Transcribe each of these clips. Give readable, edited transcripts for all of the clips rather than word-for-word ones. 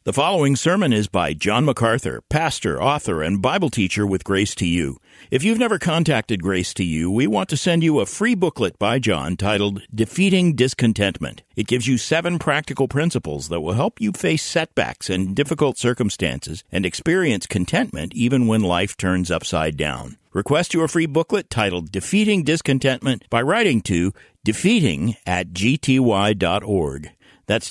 The following sermon is by John MacArthur, pastor, author, and Bible teacher with Grace to You. If you've never contacted Grace to You, we want to send you a free booklet by John titled Defeating Discontentment. It gives you 7 practical principles that will help you face setbacks and difficult circumstances and experience contentment even when life turns upside down. Request your free booklet titled Defeating Discontentment by writing to defeating@gty.org. That's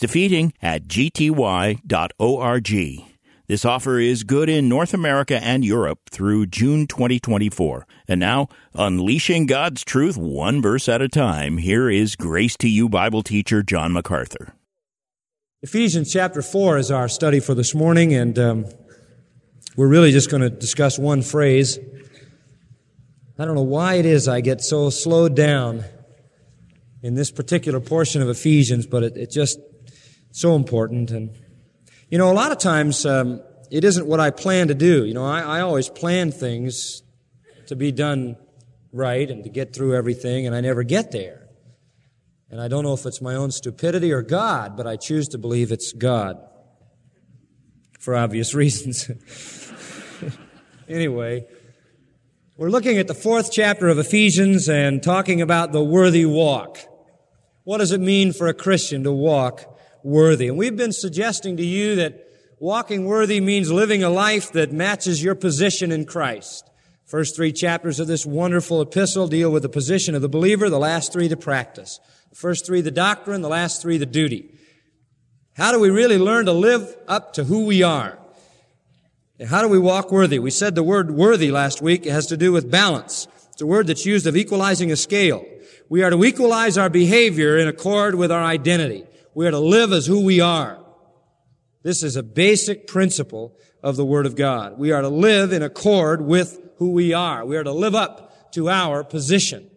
defeating@gty.org. This offer is good in North America and Europe through June 2024. And now, unleashing God's truth one verse at a time, here is Grace to You Bible teacher John MacArthur. Ephesians chapter 4 is our study for this morning, and we're really just going to discuss one phrase. I don't know why it is I get so slowed down in this particular portion of Ephesians, but it's just so important. And, you know, a lot of times it isn't what I plan to do. You know, I always plan things to be done right and to get through everything, and I never get there. And I don't know if it's my own stupidity or God, but I choose to believe it's God for obvious reasons. Anyway, we're looking at the 4th chapter of Ephesians and talking about the worthy walk. What does it mean for a Christian to walk worthy? And we've been suggesting to you that walking worthy means living a life that matches your position in Christ. First 3 chapters of this wonderful epistle deal with the position of the believer, the last 3 the practice. The first 3 the doctrine, the last 3 the duty. How do we really learn to live up to who we are? And how do we walk worthy? We said the word worthy last week. It has to do with balance. It's a word that's used of equalizing a scale. We are to equalize our behavior in accord with our identity. We are to live as who we are. This is a basic principle of the Word of God. We are to live in accord with who we are. We are to live up to our position.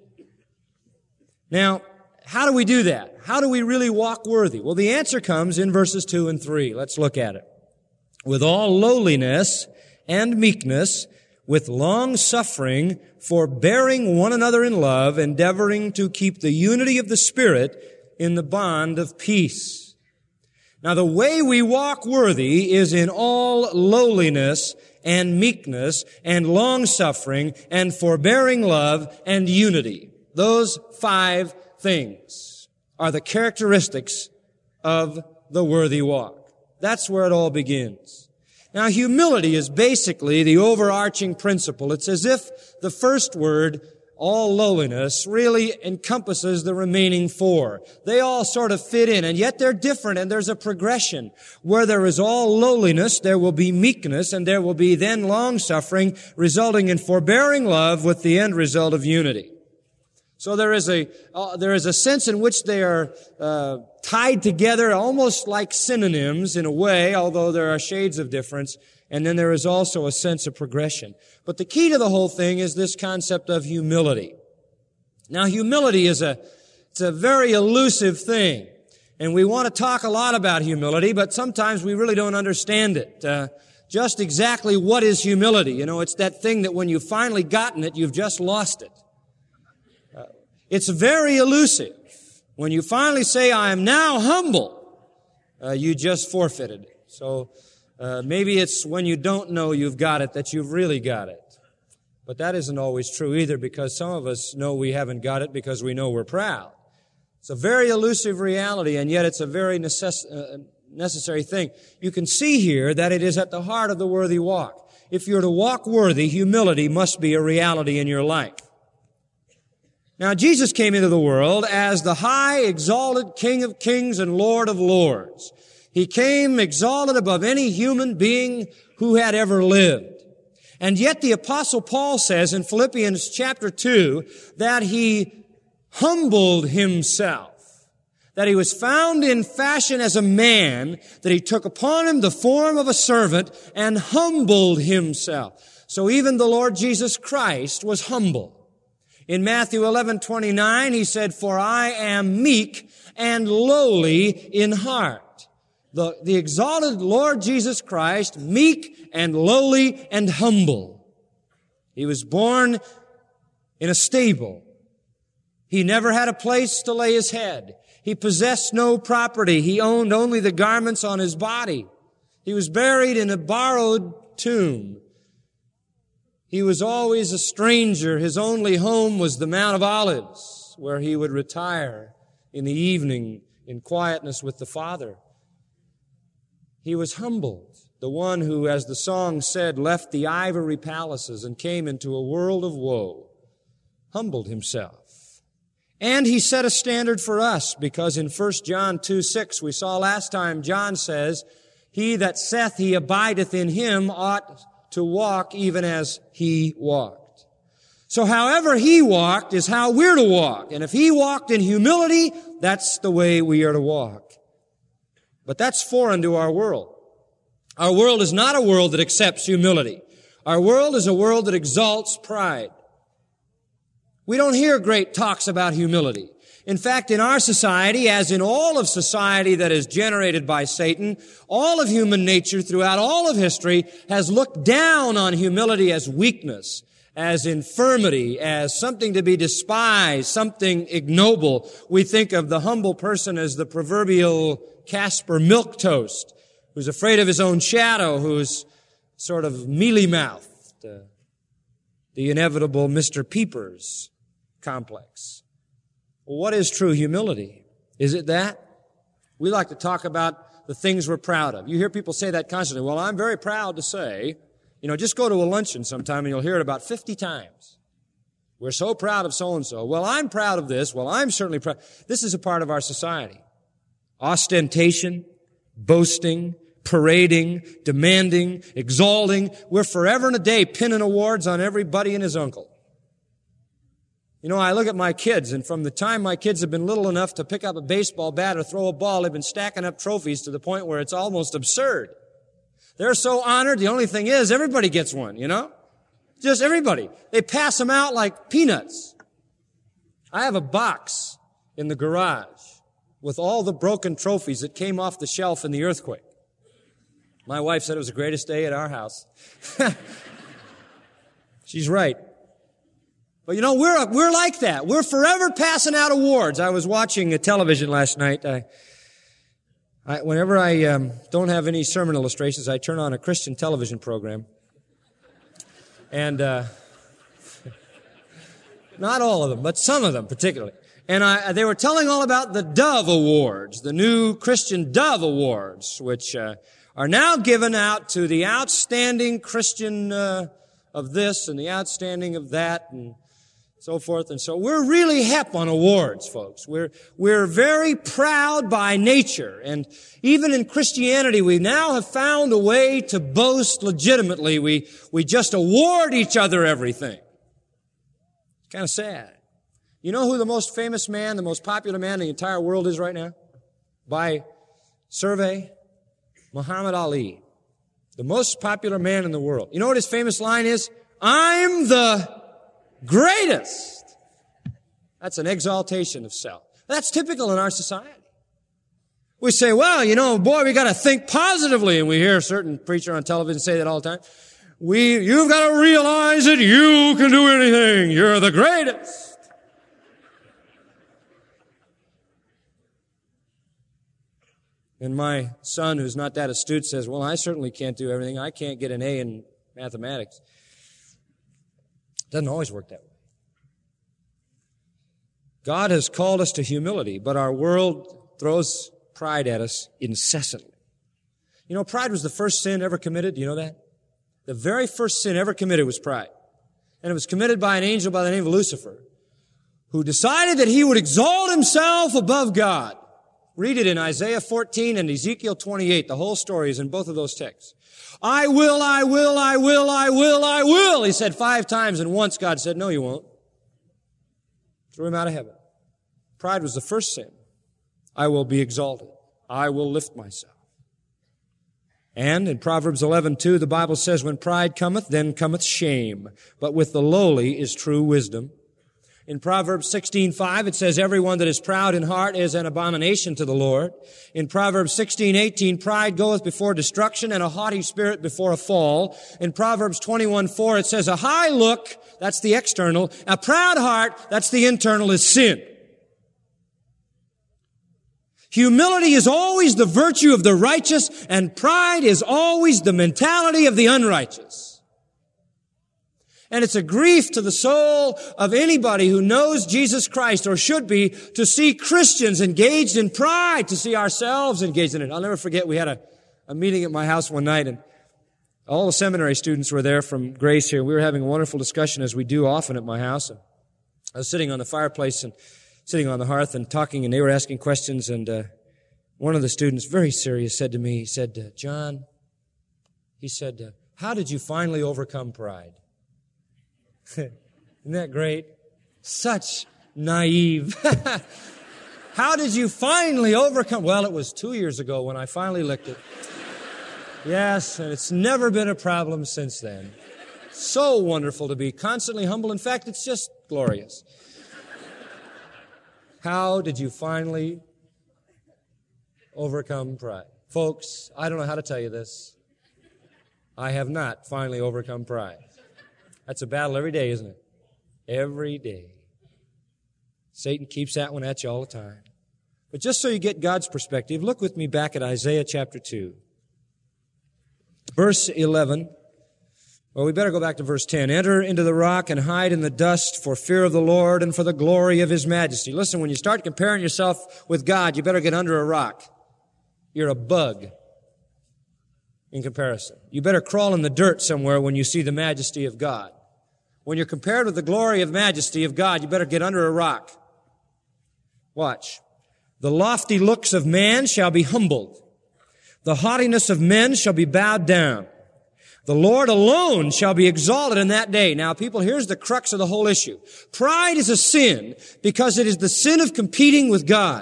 Now, how do we do that? How do we really walk worthy? Well, the answer comes in verses 2 and 3. Let's look at it. With all lowliness and meekness, with long suffering, forbearing one another in love, endeavoring to keep the unity of the Spirit in the bond of peace. Now, the way we walk worthy is in all lowliness and meekness and long suffering and forbearing love and unity. Those 5 things are the characteristics of the worthy walk. That's where it all begins. Now, humility is basically the overarching principle. It's as if the first word, all lowliness, really encompasses the remaining 4. They all sort of fit in, and yet they're different, and there's a progression. Where there is all lowliness, there will be meekness, and there will be then long-suffering, resulting in forbearing love with the end result of unity. So there is a sense in which they are tied together almost like synonyms in a way, although there are shades of difference. And then there is also a sense of progression. But the key to the whole thing is this concept of humility. Now, humility it's a very elusive thing. And we want to talk a lot about humility, but sometimes we really don't understand it. Just exactly what is humility? You know, it's that thing that when you've finally gotten it, you've just lost it. It's very elusive. When you finally say, I am now humble, you just forfeited it. So maybe it's when you don't know you've got it that you've really got it. But that isn't always true either, because some of us know we haven't got it because we know we're proud. It's a very elusive reality, and yet it's a very necessary thing. You can see here that it is at the heart of the worthy walk. If you're to walk worthy, humility must be a reality in your life. Now, Jesus came into the world as the high, exalted King of kings and Lord of lords. He came exalted above any human being who had ever lived. And yet the Apostle Paul says in Philippians chapter 2 that he humbled himself, that he was found in fashion as a man, that he took upon him the form of a servant and humbled himself. So even the Lord Jesus Christ was humble. In Matthew 11:29, he said, "For I am meek and lowly in heart." The exalted Lord Jesus Christ, meek and lowly and humble. He was born in a stable. He never had a place to lay his head. He possessed no property. He owned only the garments on his body. He was buried in a borrowed tomb. He was always a stranger. His only home was the Mount of Olives, where he would retire in the evening in quietness with the Father. He was humbled, the one who, as the song said, left the ivory palaces and came into a world of woe, humbled himself. And he set a standard for us, because in 1 John 2:6, we saw last time, John says, "He that saith he abideth in him ought to walk even as he walked." So however he walked is how we're to walk. And if he walked in humility, that's the way we are to walk. But that's foreign to our world. Our world is not a world that accepts humility. Our world is a world that exalts pride. We don't hear great talks about humility. In fact, in our society, as in all of society that is generated by Satan, all of human nature throughout all of history has looked down on humility as weakness, as infirmity, as something to be despised, something ignoble. We think of the humble person as the proverbial Casper Milquetoast, who's afraid of his own shadow, who's sort of mealy-mouthed, the inevitable Mr. Peepers complex. Well, what is true humility? Is it that? We like to talk about the things we're proud of. You hear people say that constantly. Well, I'm very proud to say, just go to a luncheon sometime and you'll hear it about 50 times. We're so proud of so-and-so. Well, I'm proud of this. Well, I'm certainly proud. This is a part of our society. Ostentation, boasting, parading, demanding, exalting. We're forever and a day pinning awards on everybody and his uncle. I look at my kids, and from the time my kids have been little enough to pick up a baseball bat or throw a ball, they've been stacking up trophies to the point where it's almost absurd. They're so honored. The only thing is, everybody gets one, Just everybody. They pass them out like peanuts. I have a box in the garage with all the broken trophies that came off the shelf in the earthquake. My wife said it was the greatest day at our house. She's right. But we're like that. We're forever passing out awards. I was watching television last night. Whenever I don't have any sermon illustrations, I turn on a Christian television program. And not all of them, but some of them particularly. And they were telling all about the Dove Awards, the new Christian Dove Awards, which are now given out to the outstanding Christian of this and the outstanding of that and so forth. And so we're really hep on awards, folks. We're very proud by nature. And even in Christianity, we now have found a way to boast legitimately. We just award each other everything. It's kind of sad. You know who the most famous man, the most popular man in the entire world is right now? By survey? Muhammad Ali. The most popular man in the world. You know what his famous line is? I'm the greatest. That's an exaltation of self. That's typical in our society. We say, well, boy, we got to think positively. And we hear a certain preacher on television say that all the time. You've got to realize that you can do anything. You're the greatest. And my son, who's not that astute, says, well, I certainly can't do everything. I can't get an A in mathematics. Doesn't always work that way. God has called us to humility, but our world throws pride at us incessantly. Pride was the first sin ever committed. Do you know that? The very first sin ever committed was pride. And it was committed by an angel by the name of Lucifer, who decided that he would exalt himself above God. Read it in Isaiah 14 and Ezekiel 28. The whole story is in both of those texts. I will, I will, I will, I will, I will. He said 5 times, and once God said, no, you won't. Threw him out of heaven. Pride was the first sin. I will be exalted. I will lift myself. And in Proverbs 11:2, the Bible says, when pride cometh, then cometh shame. But with the lowly is true wisdom. In Proverbs 16:5, it says, everyone that is proud in heart is an abomination to the Lord. In Proverbs 16:18, pride goeth before destruction and a haughty spirit before a fall. In Proverbs 21:4, it says, a high look, that's the external, a proud heart, that's the internal, is sin. Humility is always the virtue of the righteous, and pride is always the mentality of the unrighteous. And it's a grief to the soul of anybody who knows Jesus Christ, or should be, to see Christians engaged in pride, to see ourselves engaged in it. I'll never forget, we had a meeting at my house one night, and all the seminary students were there from Grace here. We were having a wonderful discussion, as we do often at my house. And I was sitting on the fireplace and sitting on the hearth and talking, and they were asking questions, and one of the students, very serious, said to me, he said, John, he said, how did you finally overcome pride? Isn't that great? Such naive. How did you finally overcome? Well, it was 2 years ago when I finally licked it. Yes, and it's never been a problem since then. So wonderful to be constantly humble. In fact, it's just glorious. How did you finally overcome pride? Folks, I don't know how to tell you this. I have not finally overcome pride. That's a battle every day, isn't it? Every day. Satan keeps that one at you all the time. But just so you get God's perspective, look with me back at Isaiah chapter 2. Verse 11. Well, we better go back to verse 10. Enter into the rock and hide in the dust for fear of the Lord and for the glory of His majesty. Listen, when you start comparing yourself with God, you better get under a rock. You're a bug in comparison. You better crawl in the dirt somewhere when you see the majesty of God. When you're compared with the glory of majesty of God, you better get under a rock. Watch. The lofty looks of man shall be humbled. The haughtiness of men shall be bowed down. The Lord alone shall be exalted in that day. Now, people, here's the crux of the whole issue. Pride is a sin because it is the sin of competing with God.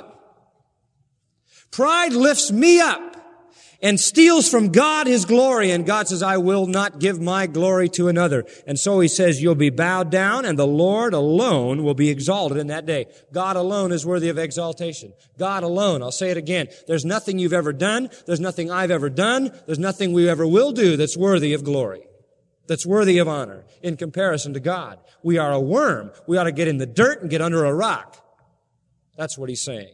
Pride lifts me up and steals from God His glory. And God says, I will not give my glory to another. And so He says, you'll be bowed down and the Lord alone will be exalted in that day. God alone is worthy of exaltation. God alone. I'll say it again. There's nothing you've ever done. There's nothing I've ever done. There's nothing we ever will do that's worthy of glory, that's worthy of honor in comparison to God. We are a worm. We ought to get in the dirt and get under a rock. That's what He's saying.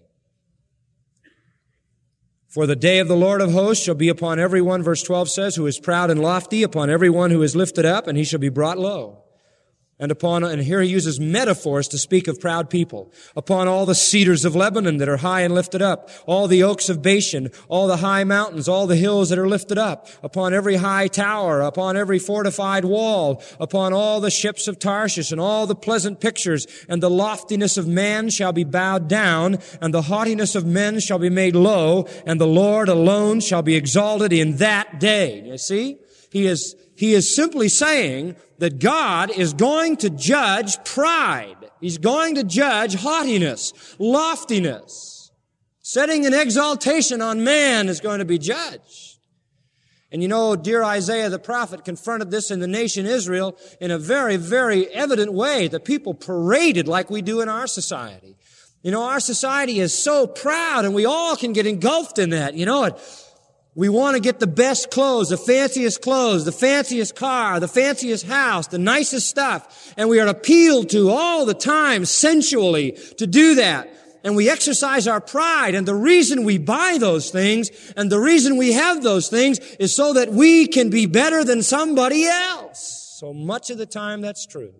For the day of the Lord of hosts shall be upon everyone, verse 12 says, who is proud and lofty, upon everyone who is lifted up, and he shall be brought low. And here he uses metaphors to speak of proud people. Upon all the cedars of Lebanon that are high and lifted up, all the oaks of Bashan, all the high mountains, all the hills that are lifted up, upon every high tower, upon every fortified wall, upon all the ships of Tarshish, and all the pleasant pictures, and the loftiness of man shall be bowed down, and the haughtiness of men shall be made low, and the Lord alone shall be exalted in that day. You see? He is simply saying that God is going to judge pride. He's going to judge haughtiness, loftiness. Setting an exaltation on man is going to be judged. And you know, dear Isaiah the prophet confronted this in the nation Israel in a very, very evident way. The people paraded like we do in our society. You know, our society is so proud, and we all can get engulfed in that. You know, we want to get the best clothes, the fanciest car, the fanciest house, the nicest stuff. And we are appealed to all the time sensually to do that. And we exercise our pride. And the reason we buy those things and the reason we have those things is so that we can be better than somebody else. So much of the time that's true.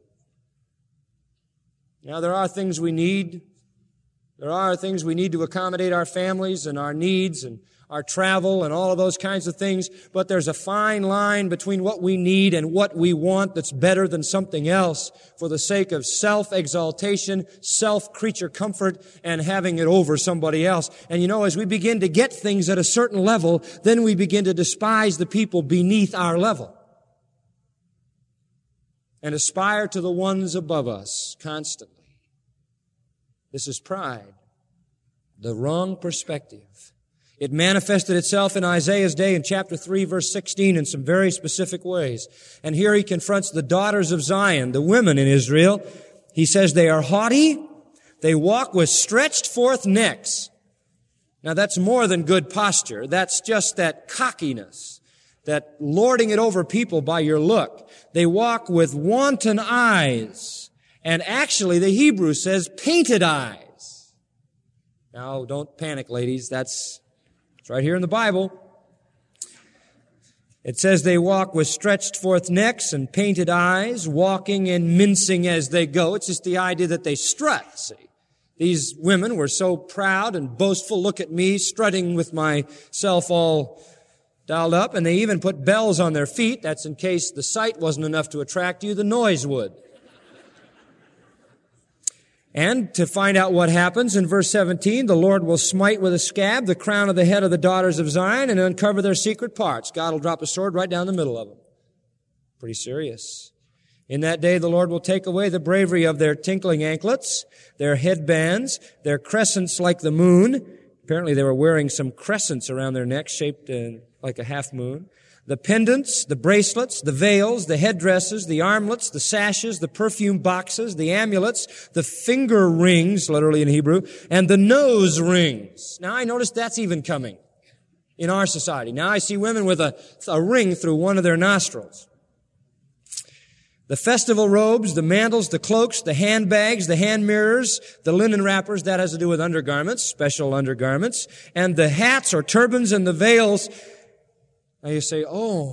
Now there are things we need. There are things we need to accommodate our families and our needs and our travel and all of those kinds of things, but there's a fine line between what we need and what we want that's better than something else for the sake of self-exaltation, self-creature comfort, and having it over somebody else. And you know, as we begin to get things at a certain level, then we begin to despise the people beneath our level and aspire to the ones above us constantly. This is pride, the wrong perspective. It manifested itself in Isaiah's day in chapter 3, verse 16 in some very specific ways. And here he confronts the daughters of Zion, the women in Israel. He says they are haughty. They walk with stretched forth necks. Now that's more than good posture. That's just that cockiness, that lording it over people by your look. They walk with wanton eyes. And actually the Hebrew says painted eyes. Now, don't panic, ladies. It's right here in the Bible. It says they walk with stretched forth necks and painted eyes, walking and mincing as they go. It's just the idea that they strut, see. These women were so proud and boastful. Look at me strutting with myself all dialed up. And they even put bells on their feet. That's in case the sight wasn't enough to attract you, the noise would. And to find out what happens, in verse 17, the Lord will smite with a scab the crown of the head of the daughters of Zion and uncover their secret parts. God will drop a sword right down the middle of them. Pretty serious. In that day, the Lord will take away the bravery of their tinkling anklets, their headbands, their crescents like the moon. Apparently they were wearing some crescents around their necks shaped like a half moon. The pendants, the bracelets, the veils, the headdresses, the armlets, the sashes, the perfume boxes, the amulets, the finger rings, literally in Hebrew, and the nose rings. Now I notice that's even coming in our society. Now I see women with a ring through one of their nostrils. The festival robes, the mantles, the cloaks, the handbags, the hand mirrors, the linen wrappers, that has to do with undergarments, special undergarments, and the hats or turbans and the veils. Now you say,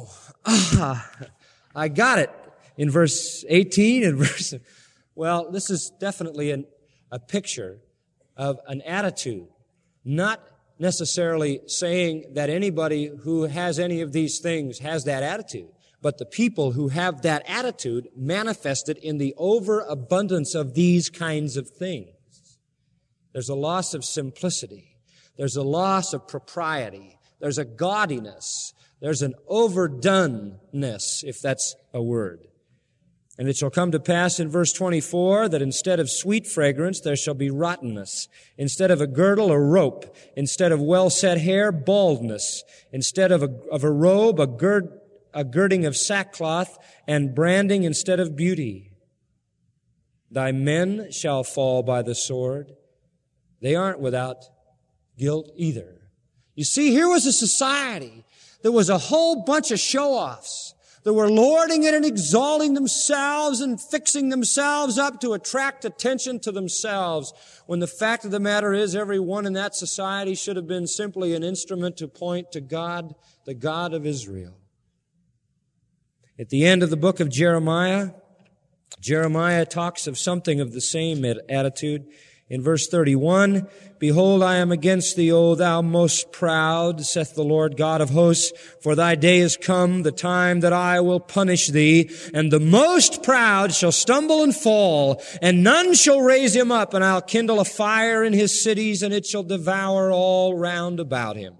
I got it in verse 18 and well, this is definitely a picture of an attitude, not necessarily saying that anybody who has any of these things has that attitude, but the people who have that attitude manifest it in the overabundance of these kinds of things. There's a loss of simplicity. There's a loss of propriety. There's a gaudiness. There's an overdoneness, if that's a word. And it shall come to pass in verse 24 that instead of sweet fragrance, there shall be rottenness. Instead of a girdle, a rope. Instead of well-set hair, baldness. Instead of a robe, a girding of sackcloth, and branding instead of beauty. Thy men shall fall by the sword. They aren't without guilt either. You see, here was a society. There was a whole bunch of show-offs that were lording it and exalting themselves and fixing themselves up to attract attention to themselves, when the fact of the matter is everyone in that society should have been simply an instrument to point to God, the God of Israel. At the end of the book of Jeremiah, Jeremiah talks of something of the same attitude. In verse 31, Behold, I am against thee, O thou most proud, saith the Lord God of hosts, for thy day is come, the time that I will punish thee, and the most proud shall stumble and fall, and none shall raise him up, and I'll kindle a fire in his cities, and it shall devour all round about him.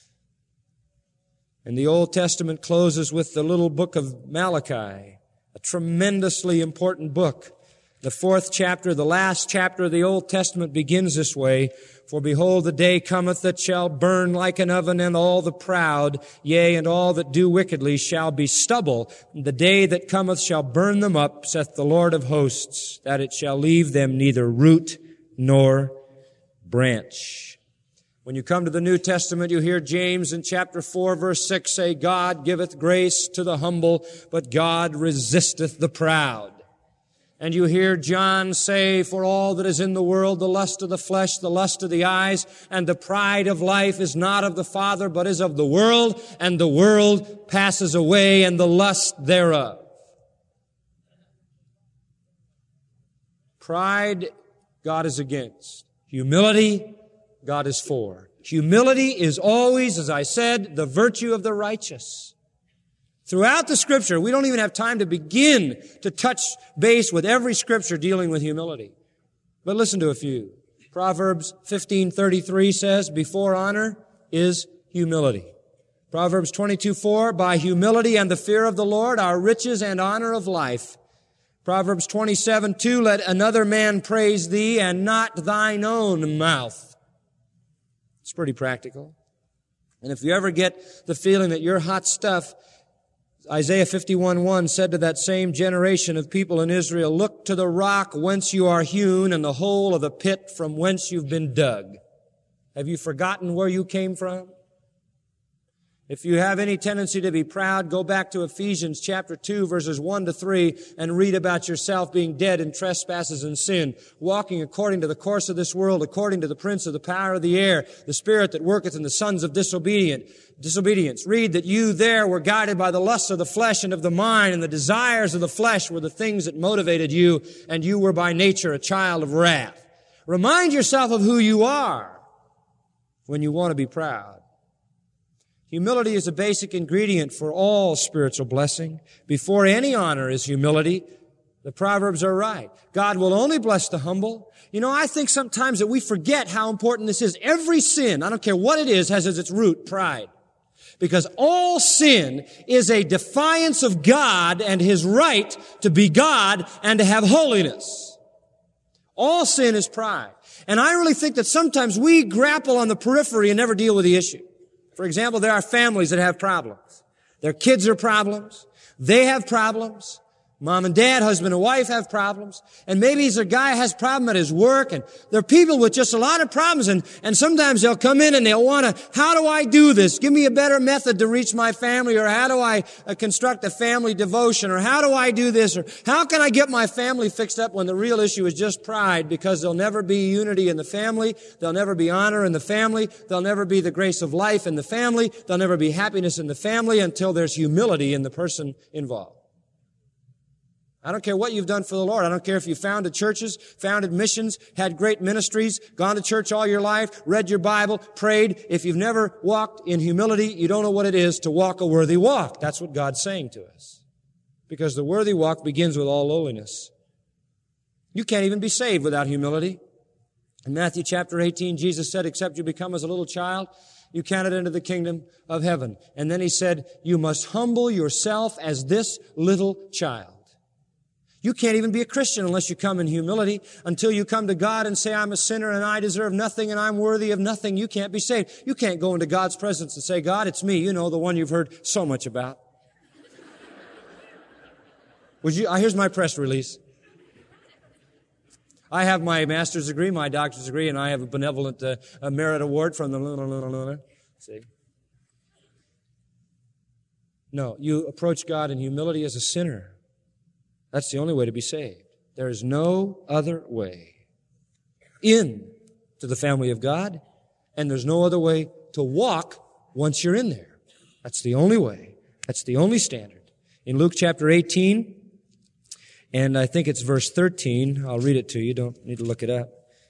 And the Old Testament closes with the little book of Malachi, a tremendously important book. The 4th chapter, the last chapter of the Old Testament begins this way. For behold, the day cometh that shall burn like an oven, and all the proud, yea, and all that do wickedly shall be stubble. The day that cometh shall burn them up, saith the Lord of hosts, that it shall leave them neither root nor branch. When you come to the New Testament, you hear James in chapter 4, verse 6 say, God giveth grace to the humble, but God resisteth the proud. And you hear John say, for all that is in the world, the lust of the flesh, the lust of the eyes, and the pride of life is not of the Father, but is of the world, and the world passes away, and the lust thereof. Pride, God is against. Humility, God is for. Humility is always, as I said, the virtue of the righteous. Throughout the Scripture, we don't even have time to begin to touch base with every Scripture dealing with humility. But listen to a few. Proverbs 15:33 says, before honor is humility. Proverbs 22:4, by humility and the fear of the Lord are riches and honor of life. Proverbs 27:2, let another man praise thee and not thine own mouth. It's pretty practical. And if you ever get the feeling that you're hot stuff, Isaiah 51:1 said to that same generation of people in Israel, look to the rock whence you are hewn and the hole of the pit from whence you've been dug. Have you forgotten where you came from? If you have any tendency to be proud, go back to Ephesians chapter 2, verses 1 to 3, and read about yourself being dead in trespasses and sin, walking according to the course of this world, according to the prince of the power of the air, the spirit that worketh in the sons of disobedience. Read that you there were guided by the lusts of the flesh and of the mind, and the desires of the flesh were the things that motivated you, and you were by nature a child of wrath. Remind yourself of who you are when you want to be proud. Humility is a basic ingredient for all spiritual blessing. Before any honor is humility. The Proverbs are right. God will only bless the humble. You know, I think sometimes that we forget how important this is. Every sin, I don't care what it is, has as its root pride. Because all sin is a defiance of God and His right to be God and to have holiness. All sin is pride. And I really think that sometimes we grapple on the periphery and never deal with the issue. For example, there are families that have problems. Their kids are problems. They have problems. Mom and dad, husband and wife have problems. And maybe a guy has a problem at his work. And there are people with just a lot of problems. And sometimes they'll come in and they'll want to, how do I do this? Give me a better method to reach my family. Or how do I construct a family devotion? Or how do I do this? Or how can I get my family fixed up when the real issue is just pride? Because there'll never be unity in the family. There'll never be honor in the family. There'll never be the grace of life in the family. There'll never be happiness in the family until there's humility in the person involved. I don't care what you've done for the Lord. I don't care if you founded churches, founded missions, had great ministries, gone to church all your life, read your Bible, prayed. If you've never walked in humility, you don't know what it is to walk a worthy walk. That's what God's saying to us. Because the worthy walk begins with all lowliness. You can't even be saved without humility. In Matthew chapter 18, Jesus said, except you become as a little child, you cannot enter the kingdom of heaven. And then He said, you must humble yourself as this little child. You can't even be a Christian unless you come in humility. Until you come to God and say, I'm a sinner and I deserve nothing and I'm worthy of nothing, you can't be saved. You can't go into God's presence and say, God, it's me, you know, the one you've heard so much about. Here's my press release. I have my master's degree, my doctor's degree, and I have a benevolent merit award from the... See? No, you approach God in humility as a sinner. That's the only way to be saved. There is no other way in to the family of God, and there's no other way to walk once you're in there. That's the only way. That's the only standard. In Luke chapter 18, and I think it's verse 13, I'll read it to you, don't need to look it up.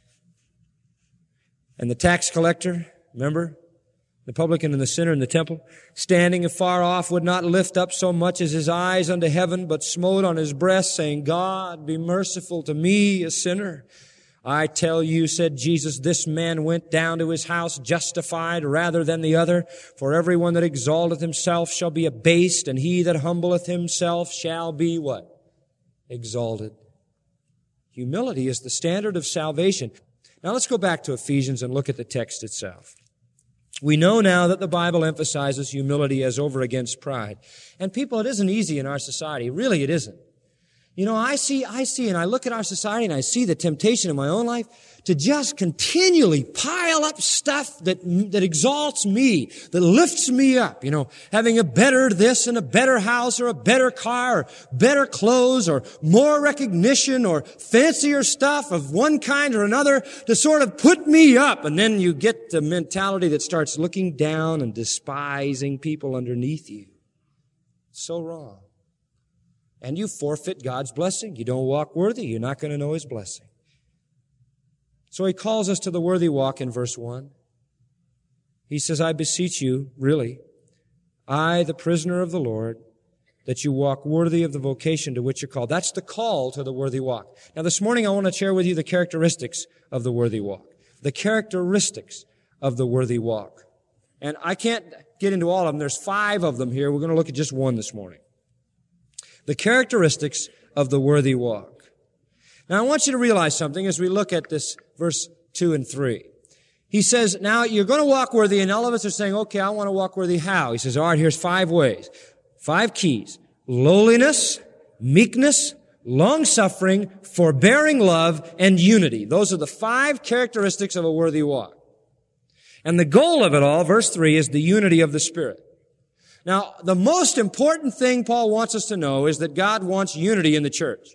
And the tax collector, remember? The publican and the sinner in the temple, standing afar off, would not lift up so much as his eyes unto heaven, but smote on his breast, saying, God, be merciful to me, a sinner. I tell you, said Jesus, this man went down to his house justified rather than the other. For everyone that exalteth himself shall be abased, and he that humbleth himself shall be what? Exalted. Humility is the standard of salvation. Now let's go back to Ephesians and look at the text itself. We know now that the Bible emphasizes humility as over against pride. And people, it isn't easy in our society. Really, it isn't. You know, I see, and I look at our society and I see the temptation in my own life to just continually pile up stuff that exalts me, that lifts me up. You know, having a better this and a better house or a better car or better clothes or more recognition or fancier stuff of one kind or another to sort of put me up. And then you get the mentality that starts looking down and despising people underneath you. So wrong. And you forfeit God's blessing. You don't walk worthy. You're not going to know His blessing. So He calls us to the worthy walk in verse 1. He says, I beseech you, really, I, the prisoner of the Lord, that you walk worthy of the vocation to which you're called. That's the call to the worthy walk. Now this morning I want to share with you the characteristics of the worthy walk. The characteristics of the worthy walk. And I can't get into all of them. There's 5 of them here. We're going to look at just one this morning. The characteristics of the worthy walk. Now, I want you to realize something as we look at this verse 2 and 3. He says, now you're going to walk worthy, and all of us are saying, okay, I want to walk worthy. How? He says, all right, here's 5 ways. 5 keys. Lowliness, meekness, long-suffering, forbearing love, and unity. Those are the 5 characteristics of a worthy walk. And the goal of it all, verse 3, is the unity of the Spirit. Now, the most important thing Paul wants us to know is that God wants unity in the church.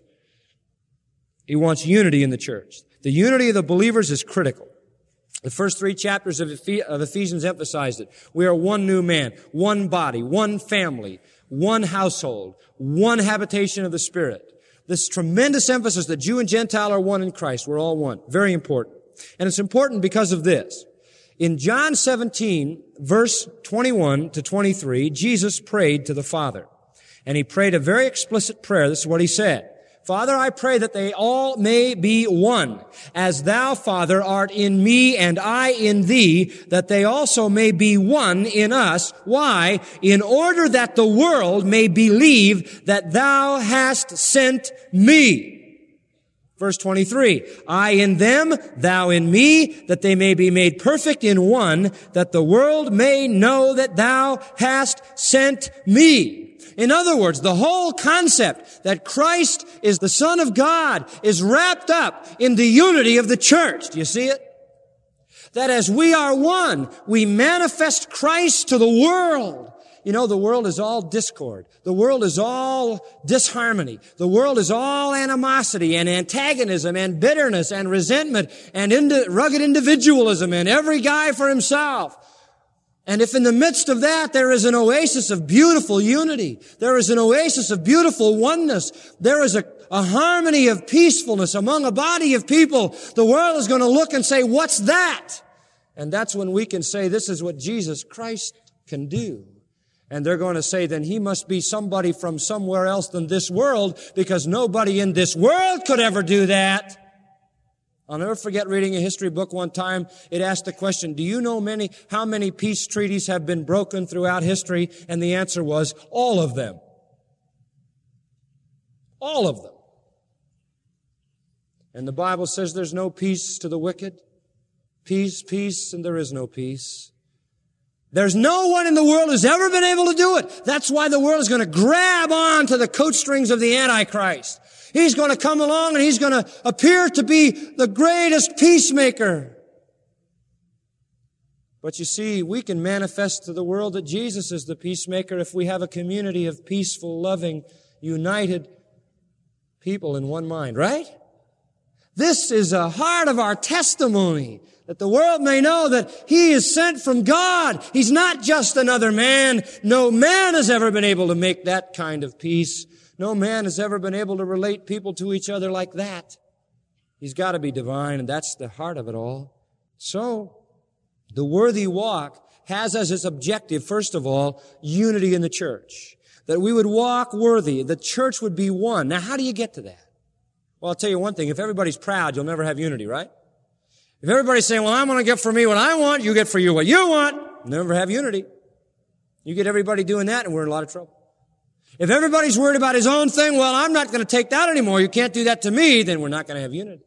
He wants unity in the church. The unity of the believers is critical. The first 3 chapters of Ephesians emphasized it. We are one new man, one body, one family, one household, one habitation of the Spirit. This tremendous emphasis that Jew and Gentile are one in Christ. We're all one. Very important. And it's important because of this. In John 17, verse 21 to 23, Jesus prayed to the Father. And he prayed a very explicit prayer. This is what he said. Father, I pray that they all may be one, as thou, Father, art in me and I in thee, that they also may be one in us. Why? In order that the world may believe that thou hast sent me. Verse 23, I in them, thou in me, that they may be made perfect in one, that the world may know that thou hast sent me. In other words, the whole concept that Christ is the Son of God is wrapped up in the unity of the church. Do you see it? That as we are one, we manifest Christ to the world. You know, the world is all discord. The world is all disharmony. The world is all animosity and antagonism and bitterness and resentment and rugged individualism and every guy for himself. And if in the midst of that there is an oasis of beautiful unity, there is an oasis of beautiful oneness, there is a harmony of peacefulness among a body of people, the world is going to look and say, what's that? And that's when we can say, this is what Jesus Christ can do. And they're going to say, then he must be somebody from somewhere else than this world, because nobody in this world could ever do that. I'll never forget reading a history book one time. It asked the question, do you know how many peace treaties have been broken throughout history? And the answer was, all of them. All of them. And the Bible says there's no peace to the wicked. Peace, peace, and there is no peace. There's no one in the world who's ever been able to do it. That's why the world is going to grab on to the coat strings of the Antichrist. He's going to come along and he's going to appear to be the greatest peacemaker. But you see, we can manifest to the world that Jesus is the peacemaker if we have a community of peaceful, loving, united people in one mind, right? This is a heart of our testimony, that the world may know that he is sent from God. He's not just another man. No man has ever been able to make that kind of peace. No man has ever been able to relate people to each other like that. He's got to be divine, and that's the heart of it all. So, the worthy walk has as its objective, first of all, unity in the church. That we would walk worthy. The church would be one. Now, how do you get to that? Well, I'll tell you one thing. If everybody's proud, you'll never have unity, right? If everybody's saying, well, I'm going to get for me what I want, you get for you what you want, you'll never have unity. You get everybody doing that, and we're in a lot of trouble. If everybody's worried about his own thing, well, I'm not going to take that anymore. You can't do that to me, then we're not going to have unity.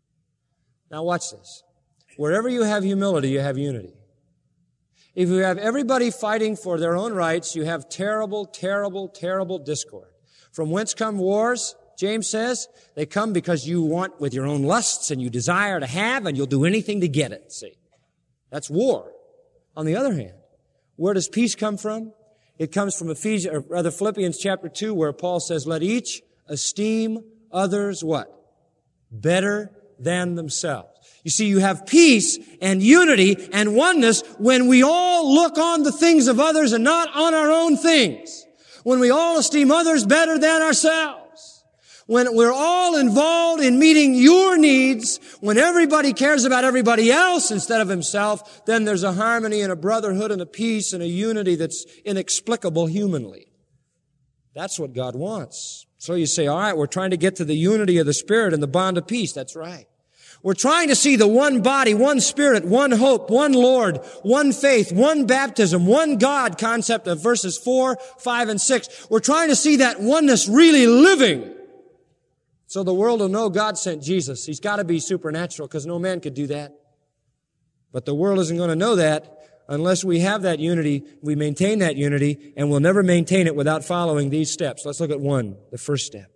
Now watch this. Wherever you have humility, you have unity. If you have everybody fighting for their own rights, you have terrible, terrible, terrible discord. From whence come wars? James says, they come because you want with your own lusts and you desire to have, and you'll do anything to get it. See? That's war. On the other hand, where does peace come from? It comes from Philippians chapter 2, where Paul says, let each esteem others what? Better than themselves. You see, you have peace and unity and oneness when we all look on the things of others and not on our own things. When we all esteem others better than ourselves. When we're all involved in meeting your needs, when everybody cares about everybody else instead of himself, then there's a harmony and a brotherhood and a peace and a unity that's inexplicable humanly. That's what God wants. So you say, all right, we're trying to get to the unity of the Spirit and the bond of peace. That's right. We're trying to see the one body, one Spirit, one hope, one Lord, one faith, one baptism, one God concept of verses 4, 5, and 6. We're trying to see that oneness really living. So the world will know God sent Jesus. He's got to be supernatural because no man could do that. But the world isn't going to know that unless we have that unity, we maintain that unity, and we'll never maintain it without following these steps. Let's look at one, the first step.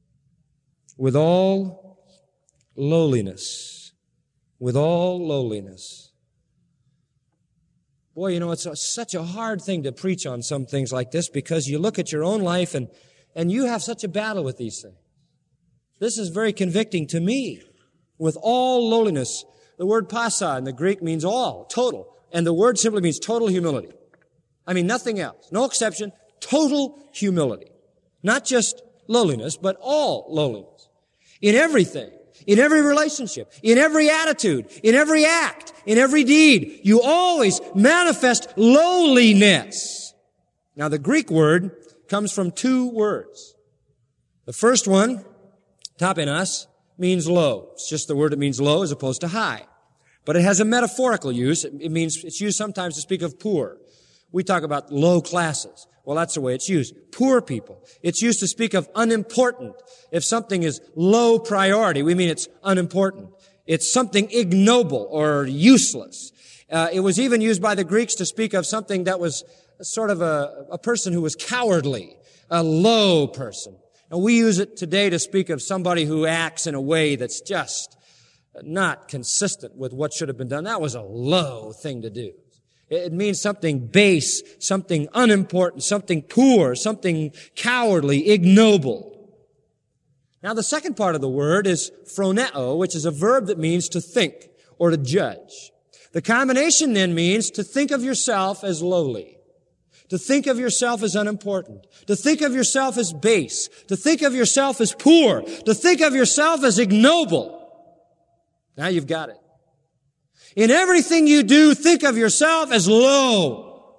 With all lowliness. With all lowliness. Boy, you know, it's such a hard thing to preach on some things like this because you look at your own life and you have such a battle with these things. This is very convicting to me. With all lowliness, the word pasa in the Greek means all, total. And the word simply means total humility. I mean, nothing else. No exception. Total humility. Not just lowliness, but all lowliness. In everything. In every relationship. In every attitude. In every act. In every deed. You always manifest lowliness. Now, the Greek word comes from two words. The first one, tapenos, means low. It's just the word that means low as opposed to high. But it has a metaphorical use. It means, it's used sometimes to speak of poor. We talk about low classes. Well, that's the way it's used. Poor people. It's used to speak of unimportant. If something is low priority, we mean it's unimportant. It's something ignoble or useless. It was even used by the Greeks to speak of something that was sort of a person who was cowardly, a low person. And we use it today to speak of somebody who acts in a way that's just not consistent with what should have been done. That was a low thing to do. It means something base, something unimportant, something poor, something cowardly, ignoble. Now, the second part of the word is phroneo, which is a verb that means to think or to judge. The combination then means to think of yourself as lowly, to think of yourself as unimportant, to think of yourself as base, to think of yourself as poor, to think of yourself as ignoble. Now you've got it. In everything you do, think of yourself as low.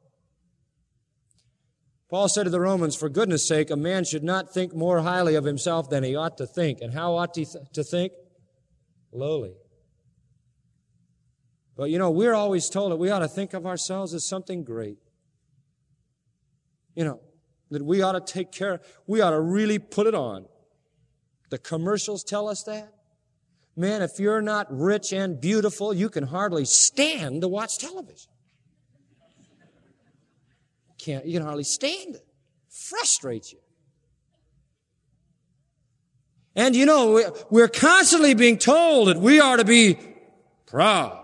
Paul said to the Romans, for goodness sake, a man should not think more highly of himself than he ought to think. And how ought he to think? Lowly. But you know, we're always told that we ought to think of ourselves as something great. You know, that we ought to take care, we ought to really put it on. The commercials tell us that. Man, if you're not rich and beautiful, you can hardly stand to watch television. You can hardly stand it. Frustrates you. And you know, we're constantly being told that we are to be proud.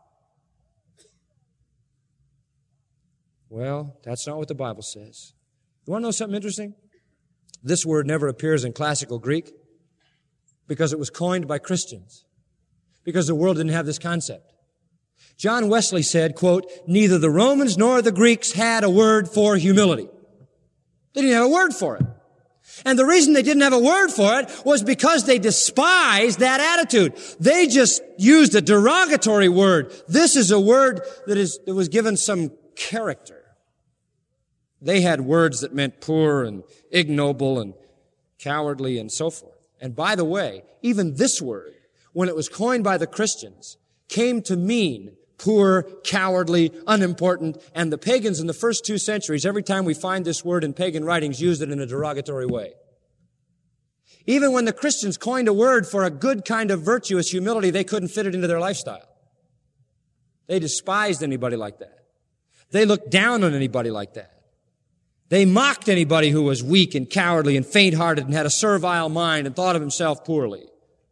Well, that's not what the Bible says. You want to know something interesting? This word never appears in classical Greek because it was coined by Christians, because the world didn't have this concept. John Wesley said, quote, neither the Romans nor the Greeks had a word for humility. They didn't have a word for it. And the reason they didn't have a word for it was because they despised that attitude. They just used a derogatory word. This is a word that was given some character. They had words that meant poor and ignoble and cowardly and so forth. And by the way, even this word, when it was coined by the Christians, came to mean poor, cowardly, unimportant, and the pagans in the first 2 centuries, every time we find this word in pagan writings, used it in a derogatory way. Even when the Christians coined a word for a good kind of virtuous humility, they couldn't fit it into their lifestyle. They despised anybody like that. They looked down on anybody like that. They mocked anybody who was weak and cowardly and faint-hearted and had a servile mind and thought of himself poorly.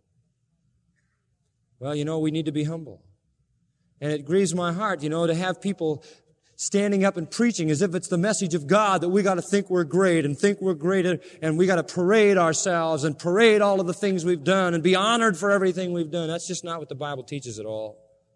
Well, you know, we need to be humble. And it grieves my heart, you know, to have people standing up and preaching as if it's the message of God that we got to think we're great and think we're greater and we got to parade ourselves and parade all of the things we've done and be honored for everything we've done. That's just not what the Bible teaches at all.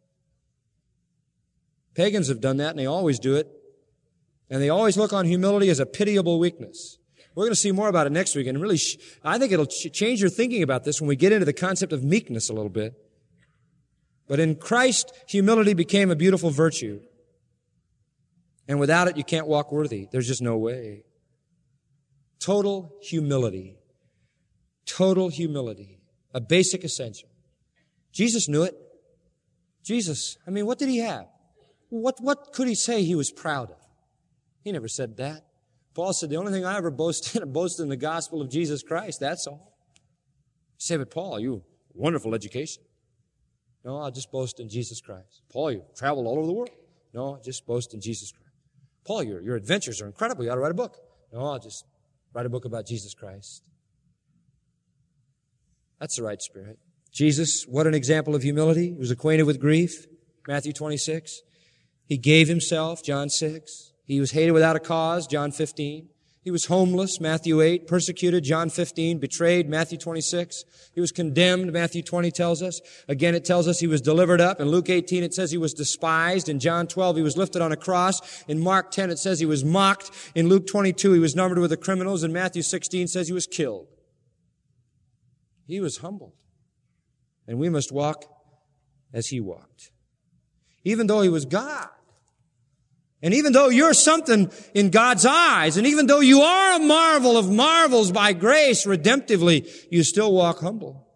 Pagans have done that and they always do it. And they always look on humility as a pitiable weakness. We're going to see more about it next week. And really, I think it'll change your thinking about this when we get into the concept of meekness a little bit. But in Christ, humility became a beautiful virtue. And without it, you can't walk worthy. There's just no way. Total humility. Total humility. A basic essential. Jesus knew it. Jesus, I mean, what did he have? What could he say he was proud of? He never said that. Paul said, the only thing I ever boast in the gospel of Jesus Christ. That's all. You say, but Paul, you wonderful education. No, I'll just boast in Jesus Christ. Paul, you traveled all over the world. No, I'll just boast in Jesus Christ. Paul, your adventures are incredible. You ought to write a book. No, I'll just write a book about Jesus Christ. That's the right spirit. Jesus, what an example of humility. He was acquainted with grief. Matthew 26. He gave himself, John 6. He was hated without a cause, John 15. He was homeless, Matthew 8. Persecuted, John 15. Betrayed, Matthew 26. He was condemned, Matthew 20 tells us. Again, it tells us he was delivered up. In Luke 18, it says he was despised. In John 12, he was lifted on a cross. In Mark 10, it says he was mocked. In Luke 22, he was numbered with the criminals. In Matthew 16, it says he was killed. He was humbled. And we must walk as he walked. Even though he was God. And even though you're something in God's eyes, and even though you are a marvel of marvels by grace redemptively, you still walk humble.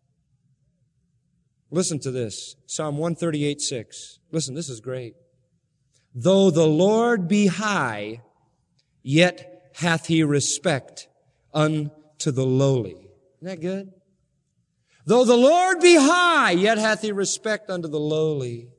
Listen to this. Psalm 138:6. Listen, this is great. Though the Lord be high, yet hath he respect unto the lowly. Isn't that good? Though the Lord be high, yet hath he respect unto the lowly.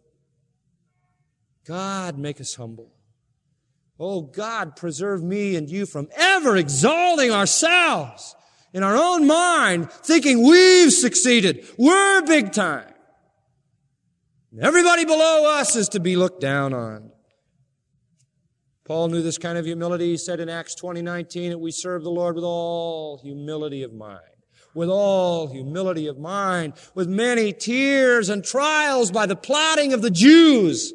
God, make us humble. Oh, God, preserve me and you from ever exalting ourselves in our own mind, thinking we've succeeded. We're big time. Everybody below us is to be looked down on. Paul knew this kind of humility. He said in Acts 20:19 that we serve the Lord with all humility of mind. With all humility of mind, with many tears and trials by the plotting of the Jews.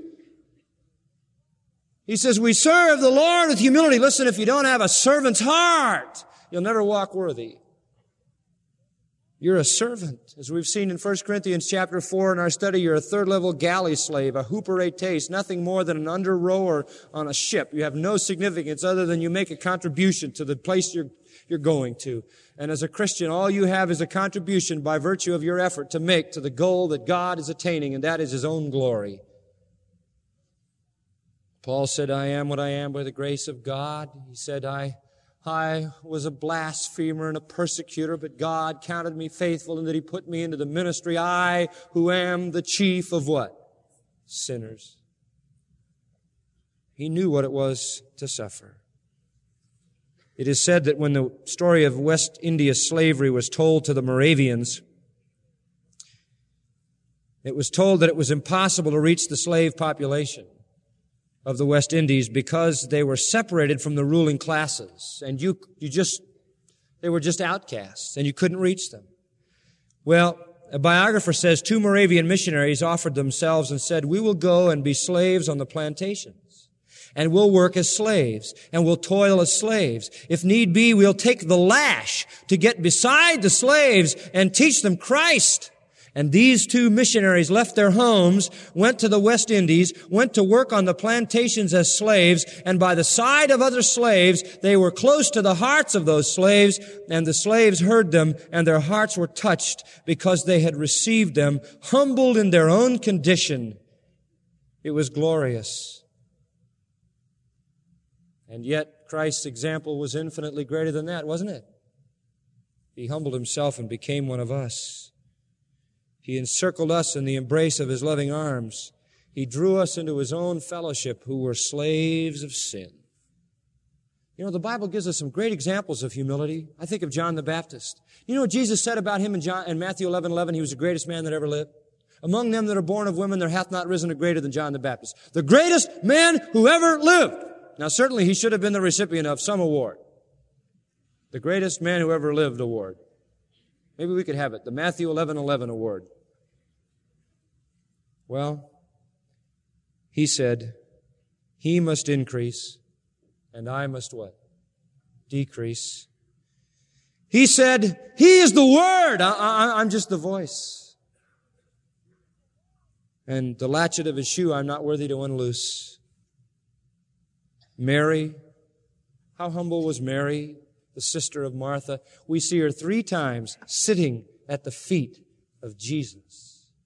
He says, we serve the Lord with humility. Listen, if you don't have a servant's heart, you'll never walk worthy. You're a servant. As we've seen in 1 Corinthians chapter 4 in our study, you're a third-level galley slave, a huperetes, nothing more than an under-rower on a ship. You have no significance other than you make a contribution to the place you're going to. And as a Christian, all you have is a contribution by virtue of your effort to make to the goal that God is attaining, and that is His own glory. Paul said, I am what I am by the grace of God. He said, I was a blasphemer and a persecutor, but God counted me faithful in that He put me into the ministry. I, who am the chief of what? Sinners. He knew what it was to suffer. It is said that when the story of West India slavery was told to the Moravians, it was told that it was impossible to reach the slave population of the West Indies because they were separated from the ruling classes, and they were just outcasts, and you couldn't reach them. Well, a biographer says 2 Moravian missionaries offered themselves and said, we will go and be slaves on the plantations, and we'll work as slaves, and we'll toil as slaves. If need be, we'll take the lash to get beside the slaves and teach them Christ. And these 2 missionaries left their homes, went to the West Indies, went to work on the plantations as slaves, and by the side of other slaves, they were close to the hearts of those slaves, and the slaves heard them, and their hearts were touched because they had received them, humbled in their own condition. It was glorious. And yet, Christ's example was infinitely greater than that, wasn't it? He humbled Himself and became one of us. He encircled us in the embrace of His loving arms. He drew us into His own fellowship who were slaves of sin. You know, the Bible gives us some great examples of humility. I think of John the Baptist. You know what Jesus said about him in Matthew 11:11? He was the greatest man that ever lived. Among them that are born of women, there hath not risen a greater than John the Baptist. The greatest man who ever lived. Now, certainly he should have been the recipient of some award. The greatest man who ever lived award. Maybe we could have it. The Matthew 11:11 award. Well, he said, He must increase, and I must what? Decrease. He said, He is the Word. I'm just the voice. And the latchet of His shoe I'm not worthy to unloose. Mary, how humble was Mary, the sister of Martha? We see her 3 times sitting at the feet of Jesus.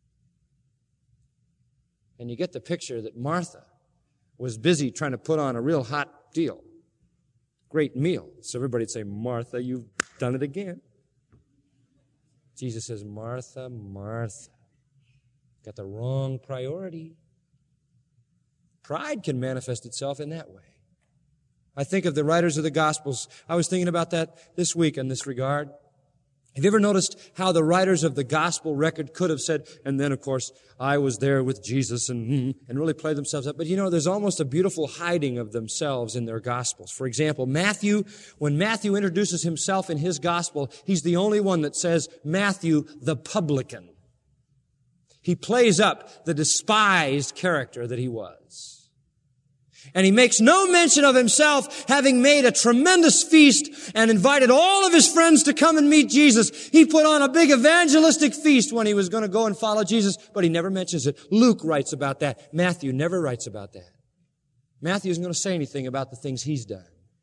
And you get the picture that Martha was busy trying to put on a real hot deal. Great meal. So everybody'd say, Martha, you've done it again. Jesus says, Martha, Martha, got the wrong priority. Pride can manifest itself in that way. I think of the writers of the Gospels. I was thinking about that this week in this regard. Have you ever noticed how the writers of the gospel record could have said, and then, of course, I was there with Jesus and really play themselves up? But there's almost a beautiful hiding of themselves in their gospels. For example, Matthew, when Matthew introduces himself in his gospel, he's the only one that says, Matthew the publican. He plays up the despised character that he was. And he makes no mention of himself having made a tremendous feast and invited all of his friends to come and meet Jesus. He put on a big evangelistic feast when he was going to go and follow Jesus, but he never mentions it. Luke writes about that. Matthew never writes about that. Matthew isn't going to say anything about the things he's done.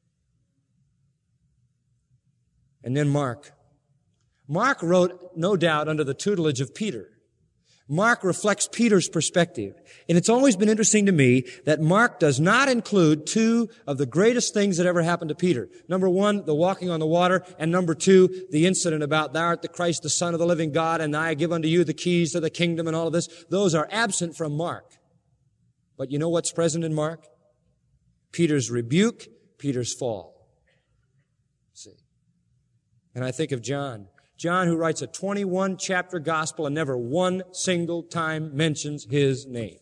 And then Mark. Mark wrote, no doubt, under the tutelage of Peter. Mark reflects Peter's perspective. And it's always been interesting to me that Mark does not include two of the greatest things that ever happened to Peter. Number one, the walking on the water, and number two, the incident about thou art the Christ, the Son of the living God, and I give unto you the keys to the kingdom and all of this. Those are absent from Mark. But you know what's present in Mark? Peter's rebuke, Peter's fall. See? And I think of John. John, who writes a 21-chapter gospel and never one single time mentions his name.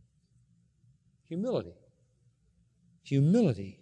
Humility. Humility.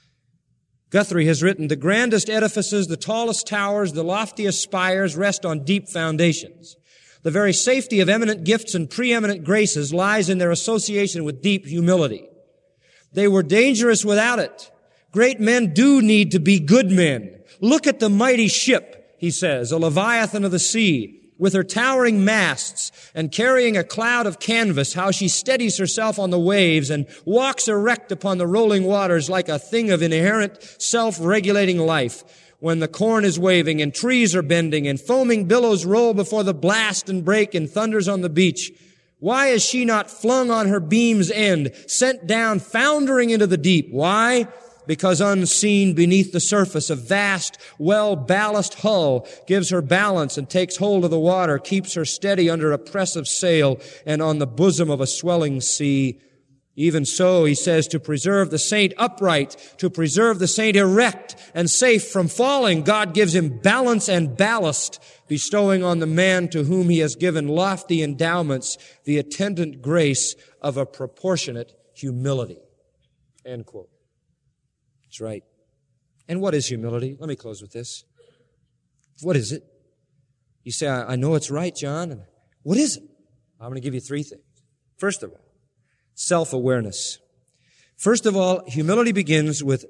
Guthrie has written, the grandest edifices, the tallest towers, the loftiest spires rest on deep foundations. The very safety of eminent gifts and preeminent graces lies in their association with deep humility. They were dangerous without it. Great men do need to be good men. Look at the mighty ship, he says, a leviathan of the sea, with her towering masts and carrying a cloud of canvas, how she steadies herself on the waves and walks erect upon the rolling waters like a thing of inherent self-regulating life. When the corn is waving and trees are bending and foaming billows roll before the blast and break and thunders on the beach, why is she not flung on her beam's end, sent down foundering into the deep? Why? Because unseen beneath the surface, a vast, well-ballasted hull gives her balance and takes hold of the water, keeps her steady under a press of sail and on the bosom of a swelling sea. Even so, he says, to preserve the saint upright, to preserve the saint erect and safe from falling, God gives him balance and ballast, bestowing on the man to whom he has given lofty endowments the attendant grace of a proportionate humility. End quote. That's right. And what is humility? Let me close with this. What is it? You say, I know it's right, John. What is it? I'm going to give you three things. First of all, self-awareness. First of all, humility begins with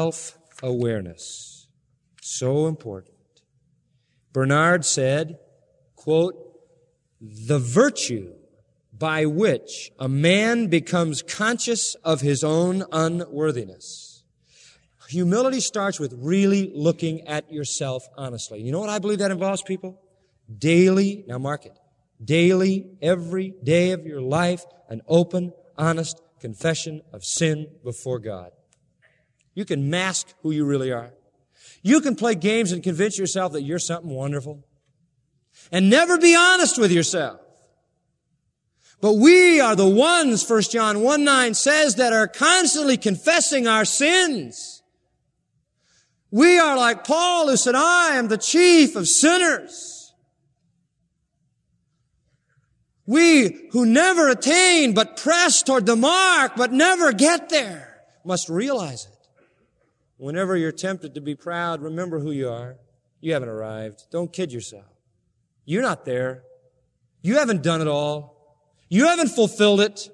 self-awareness. So important. Bernard said, quote, the virtue by which a man becomes conscious of his own unworthiness. Humility starts with really looking at yourself honestly. You know what I believe that involves, people? Daily, now mark it, daily, every day of your life, an open, honest confession of sin before God. You can mask who you really are. You can play games and convince yourself that you're something wonderful and never be honest with yourself. But we are the ones, 1 John 1:9 says, that are constantly confessing our sins. We are like Paul, who said, I am the chief of sinners. We who never attain but press toward the mark but never get there must realize it. Whenever you're tempted to be proud, remember who you are. You haven't arrived. Don't kid yourself. You're not there. You haven't done it all. You haven't fulfilled it.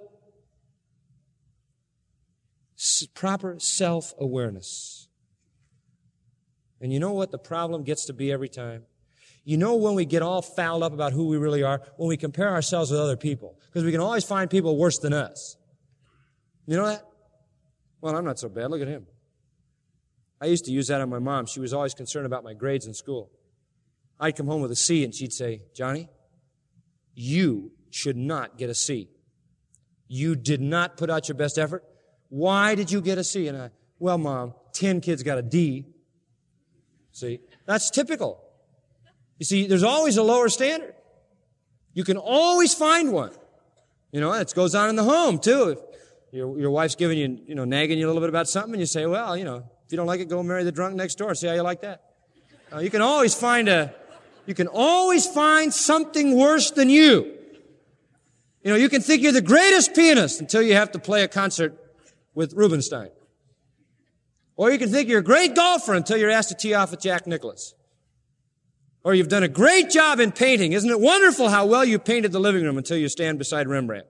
Proper self-awareness. And you know what the problem gets to be every time? You know when we get all fouled up about who we really are? When we compare ourselves with other people. Because we can always find people worse than us. You know that? Well, I'm not so bad. Look at him. I used to use that on my mom. She was always concerned about my grades in school. I'd come home with a C and she'd say, Johnny, you should not get a C. You did not put out your best effort. Why did you get a C? And well, Mom, 10 kids got a D. See, that's typical. You see, there's always a lower standard. You can always find one. You know, it goes on in the home, too. If your wife's giving you, nagging you a little bit about something, and you say, well, if you don't like it, go marry the drunk next door. See how you like that? You can always find a You can always find something worse than you. You know, you can think you're the greatest pianist until you have to play a concert with Rubinstein. Or you can think you're a great golfer until you're asked to tee off with Jack Nicklaus. Or you've done a great job in painting. Isn't it wonderful how well you painted the living room until you stand beside Rembrandt?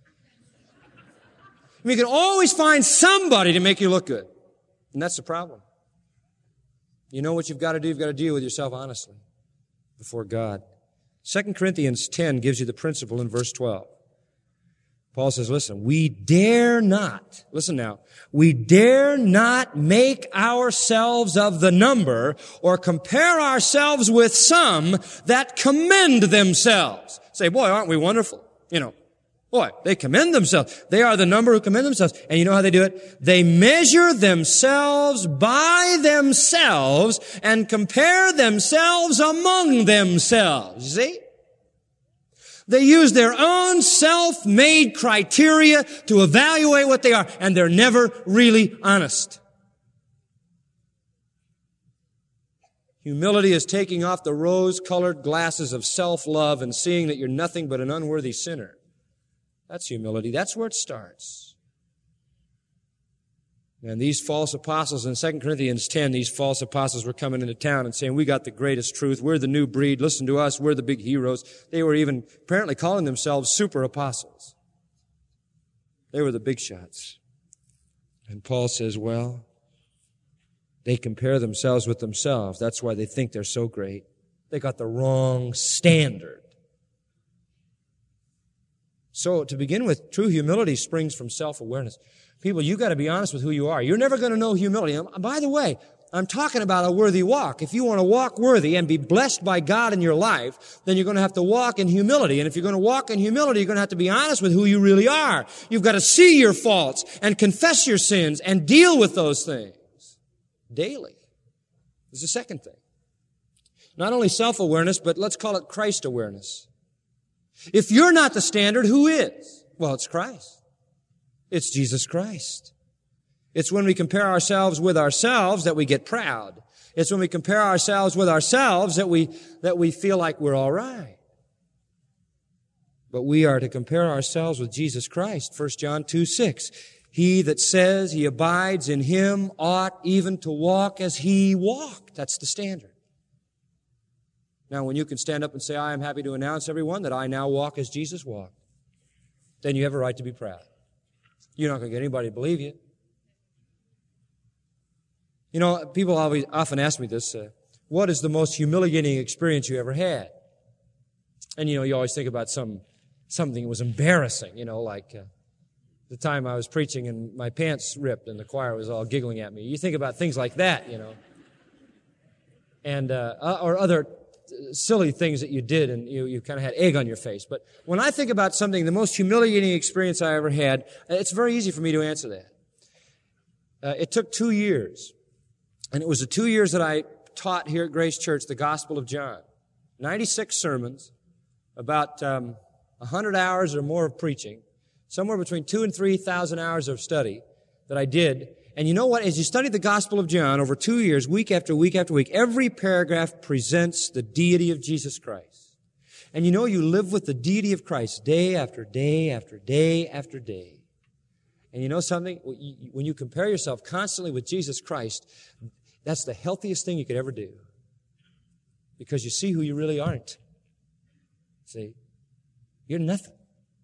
I mean, you can always find somebody to make you look good. And that's the problem. You know what you've got to do? You've got to deal with yourself honestly before God. 2 Corinthians 10 gives you the principle in verse 12. Paul says, listen, we dare not, listen now, we dare not make ourselves of the number or compare ourselves with some that commend themselves. Say, boy, aren't we wonderful? You know, boy, they commend themselves. They are the number who commend themselves. And you know how they do it? They measure themselves by themselves and compare themselves among themselves. You see? They use their own self-made criteria to evaluate what they are, and they're never really honest. Humility is taking off the rose-colored glasses of self-love and seeing that you're nothing but an unworthy sinner. That's humility. That's where it starts. And these false apostles in 2 Corinthians 10, these false apostles were coming into town and saying, we got the greatest truth. We're the new breed. Listen to us. We're the big heroes. They were even apparently calling themselves super apostles. They were the big shots. And Paul says, well, they compare themselves with themselves. That's why they think they're so great. They got the wrong standard. So to begin with, true humility springs from self-awareness. People, you got to be honest with who you are. You're never going to know humility. And by the way, I'm talking about a worthy walk. If you want to walk worthy and be blessed by God in your life, then you're going to have to walk in humility. And if you're going to walk in humility, you're going to have to be honest with who you really are. You've got to see your faults and confess your sins and deal with those things daily. This is the second thing. Not only self-awareness, but let's call it Christ awareness. If you're not the standard, who is? Well, it's Christ. It's Jesus Christ. It's when we compare ourselves with ourselves that we get proud. It's when we compare ourselves with ourselves that we feel like we're all right. But we are to compare ourselves with Jesus Christ. 1 John 2:6. He that says he abides in him ought even to walk as he walked. That's the standard. Now, when you can stand up and say, I am happy to announce, everyone, that I now walk as Jesus walked, then you have a right to be proud. You're not going to get anybody to believe you. You know, people often ask me this, what is the most humiliating experience you ever had? And, you know, you always think about something that was embarrassing, you know, like the time I was preaching and my pants ripped and the choir was all giggling at me. You think about things like that, you know. And, or other silly things that you did and you kind of had egg on your face. But when I think about something, the most humiliating experience I ever had, it's very easy for me to answer that. It took 2 years. And it was the 2 years that I taught here at Grace Church the Gospel of John. 96 sermons, about 100 hours or more of preaching, somewhere between 2,000 and 3,000 hours of study that I did. And you know what? As you study the Gospel of John over 2 years, week after week after week, every paragraph presents the deity of Jesus Christ. And you know, you live with the deity of Christ day after day after day after day. And you know something? When you compare yourself constantly with Jesus Christ, that's the healthiest thing you could ever do. Because you see who you really aren't. See? You're nothing.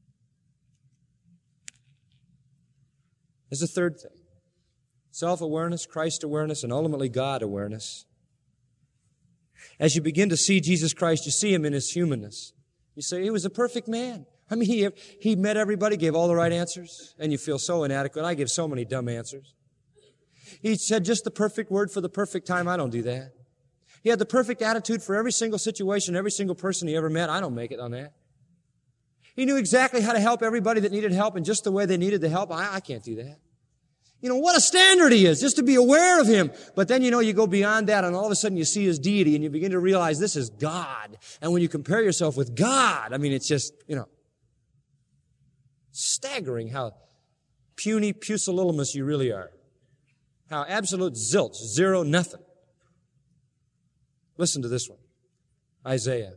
There's a third thing. Self-awareness, Christ awareness, and ultimately God awareness. As you begin to see Jesus Christ, you see Him in His humanness. You say, He was a perfect man. I mean, He met everybody, gave all the right answers, and you feel so inadequate. I give so many dumb answers. He said just the perfect word for the perfect time. I don't do that. He had the perfect attitude for every single situation, every single person He ever met. I don't make it on that. He knew exactly how to help everybody that needed help in just the way they needed the help. I can't do that. You know, what a standard He is, just to be aware of Him. But then, you know, you go beyond that and all of a sudden you see His deity and you begin to realize this is God. And when you compare yourself with God, I mean, it's just, you know, staggering how puny, pusillanimous you really are. How absolute zilch, zero, nothing. Listen to this one. Isaiah.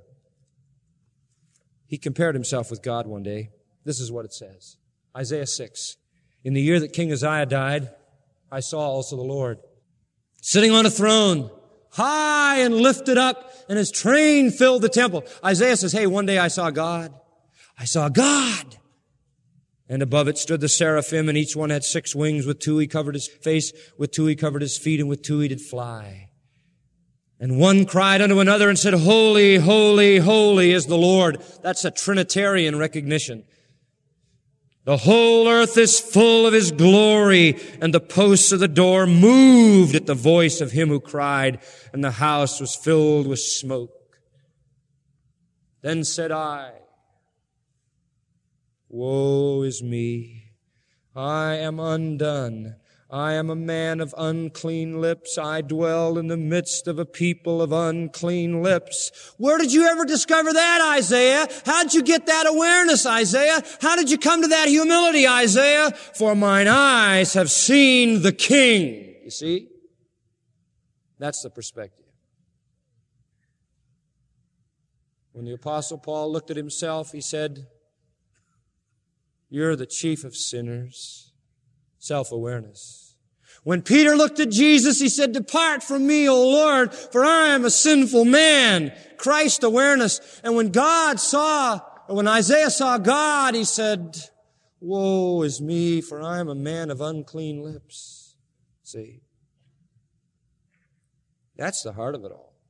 He compared himself with God one day. This is what it says. Isaiah 6. In the year that King Uzziah died, I saw also the Lord, sitting on a throne, high and lifted up, and his train filled the temple. Isaiah says, hey, one day I saw God. I saw God. And above it stood the seraphim, and each one had 6 wings. With 2 he covered his face, with 2 he covered his feet, and with 2 he did fly. And one cried unto another and said, Holy, holy, holy is the Lord. That's a Trinitarian recognition. The whole earth is full of his glory, and the posts of the door moved at the voice of him who cried, and the house was filled with smoke. Then said I, Woe is me, I am undone. I am a man of unclean lips. I dwell in the midst of a people of unclean lips. Where did you ever discover that, Isaiah? How did you get that awareness, Isaiah? How did you come to that humility, Isaiah? For mine eyes have seen the King. You see? That's the perspective. When the Apostle Paul looked at himself, he said, You're the chief of sinners. Self-awareness. When Peter looked at Jesus, he said, Depart from me, O Lord, for I am a sinful man. Christ awareness. And when Isaiah saw God, he said, Woe is me, for I am a man of unclean lips. See? That's the heart of it all.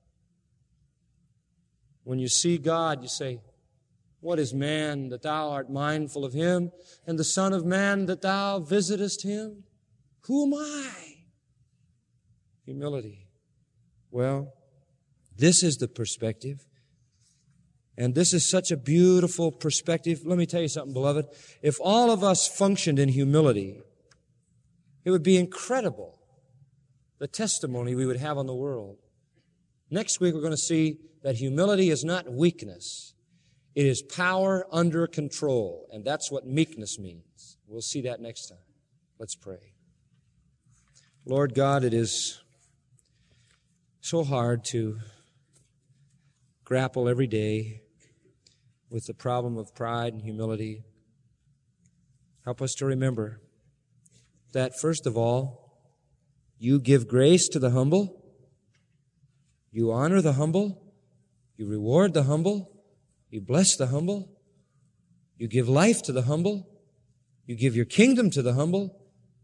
When you see God, you say, What is man that thou art mindful of him, and the Son of Man that thou visitest him? Who am I? Humility. Well, this is the perspective. And this is such a beautiful perspective. Let me tell you something, beloved. If all of us functioned in humility, it would be incredible, the testimony we would have on the world. Next week, we're going to see that humility is not weakness. It is power under control, and that's what meekness means. We'll see that next time. Let's pray. Lord God, it is so hard to grapple every day with the problem of pride and humility. Help us to remember that, first of all, you give grace to the humble, you honor the humble, you reward the humble, you bless the humble, you give life to the humble, you give your kingdom to the humble,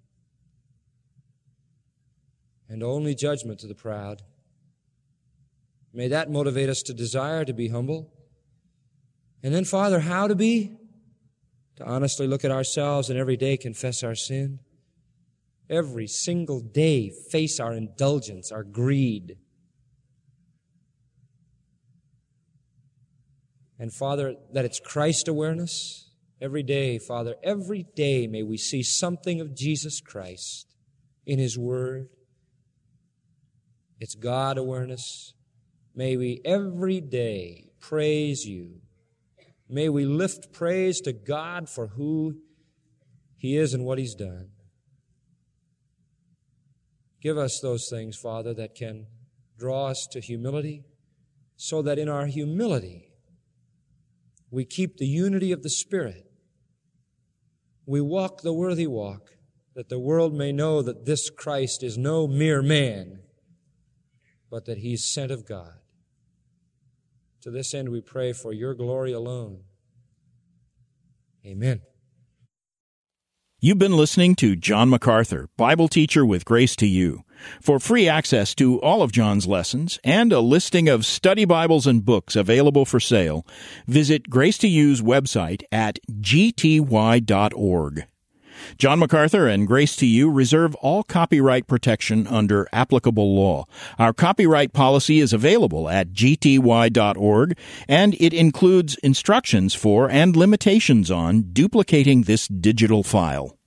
and only judgment to the proud. May that motivate us to desire to be humble. And then, Father, how to be? To honestly look at ourselves and every day confess our sin. Every single day face our indulgence, our greed. And, Father, that it's Christ awareness. Every day, Father, every day may we see something of Jesus Christ in His Word. It's God awareness. May we every day praise You. May we lift praise to God for who He is and what He's done. Give us those things, Father, that can draw us to humility, so that in our humility we keep the unity of the Spirit. We walk the worthy walk, that the world may know that this Christ is no mere man, but that He's sent of God. To this end we pray for Your glory alone. Amen. You've been listening to John MacArthur, Bible teacher with Grace to You. For free access to all of John's lessons and a listing of study Bibles and books available for sale, visit Grace to You's website at gty.org. John MacArthur and Grace to You reserve all copyright protection under applicable law. Our copyright policy is available at gty.org, and it includes instructions for and limitations on duplicating this digital file.